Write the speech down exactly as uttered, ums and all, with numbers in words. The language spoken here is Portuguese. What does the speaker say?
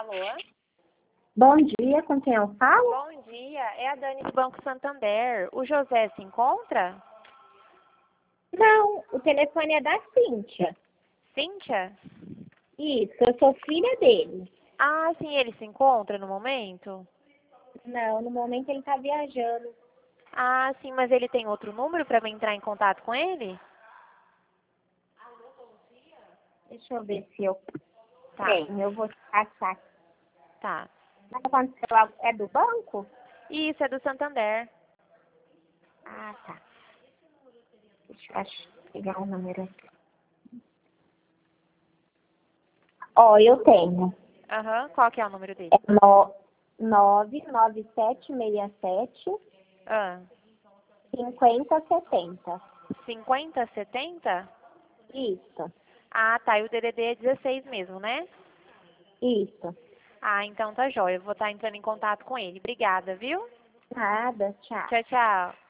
Alô? Bom dia, com quem eu falo? Bom dia, é a Dani do Banco Santander. O José se encontra? Não, o telefone é da Cíntia. Cíntia? Isso, eu sou filha dele. Ah, sim, ele se encontra no momento? Não, no momento ele tá viajando. Ah, sim, mas ele tem outro número para entrar em contato com ele? Deixa eu ver se eu Tá, tenho, eu vou te passar. tá. Mas aconteceu algo- É do banco? Isso, é do Santander. Ah, tá. Deixa eu ach- pegar o número aqui. Ó, eu tenho. Aham, qual que é o número dele? É no, nove nove sete seis sete Ah, cinco zero sete zero. cinquenta, setenta? Isso, Ah, tá, e o D D D é dezesseis mesmo, né? isso. Ah, então tá jóia, eu vou estar entrando em contato com ele. Obrigada, viu? Nada, tchau. Tchau, tchau.